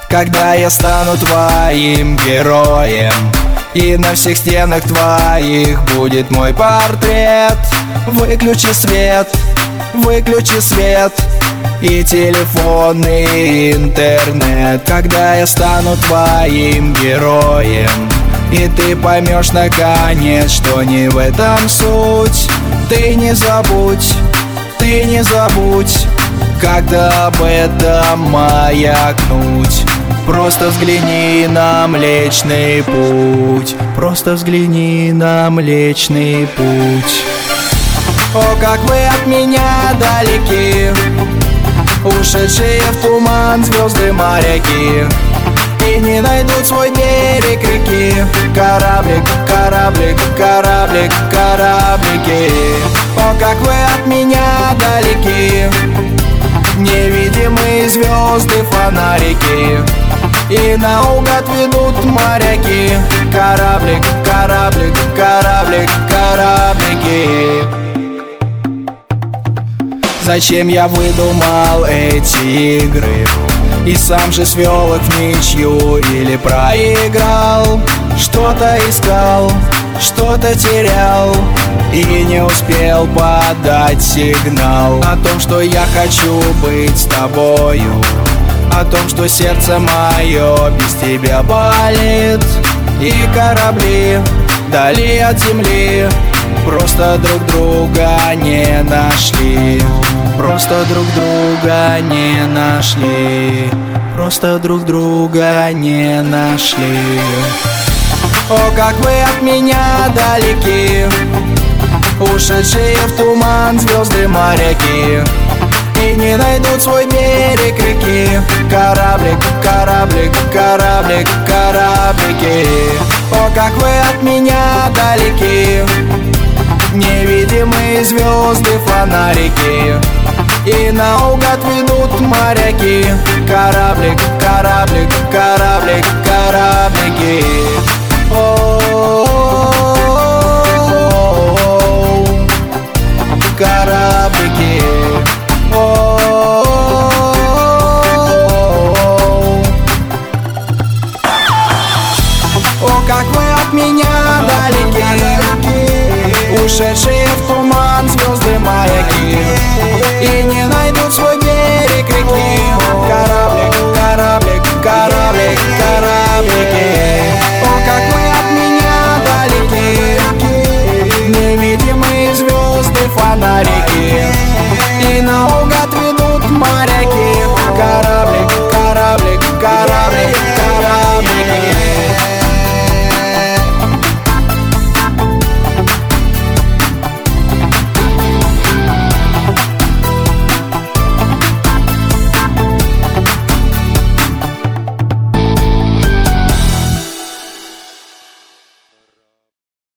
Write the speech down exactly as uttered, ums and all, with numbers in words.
Когда я стану твоим героем, и на всех стенах твоих будет мой портрет. Выключи свет, выключи свет и телефон, и интернет. Когда я стану твоим героем, и ты поймешь наконец, что не в этом суть. Ты не забудь, ты не забудь, когда об этом маякнуть. Просто взгляни на Млечный Путь, просто взгляни на Млечный Путь. О, как вы от меня далеки, ушедшие в туман звезды моряки, и не найдут свой берег реки. Кораблик, кораблик, кораблик, кораблики. О, как вы от меня далеки, невидимые звезды фонарики, и наугад ведут моряки. Кораблик, кораблик, кораблик, кораблики. Зачем я выдумал эти игры и сам же свел их в ничью или проиграл? Что-то искал, что-то терял и не успел подать сигнал о том, что я хочу быть с тобою, о том, что сердце мое без тебя болит. И корабли вдали от земли просто друг друга не нашли, просто друг друга не нашли, просто друг друга не нашли. О, как вы от меня далеки, ушедшие в туман звезды моряки, и не найдут свой берег реки. Кораблик, кораблик, кораблик, кораблики. О, как вы от меня далеки, невидимые звезды фонарики, и наугад ведут моряки. Кораблик, кораблик, кораблик, кораблики. О-о-о-о-о, кораблики. О-о-о-о-о. О, как вы от меня далеки, ушедшие в туман звезды маяки, и не найдут свой берег реки. Кораблик, кораблик, кораблик, кораблики. О, как вы от меня далеки, невидимые звезды фонарики, и наугад ведут моряки.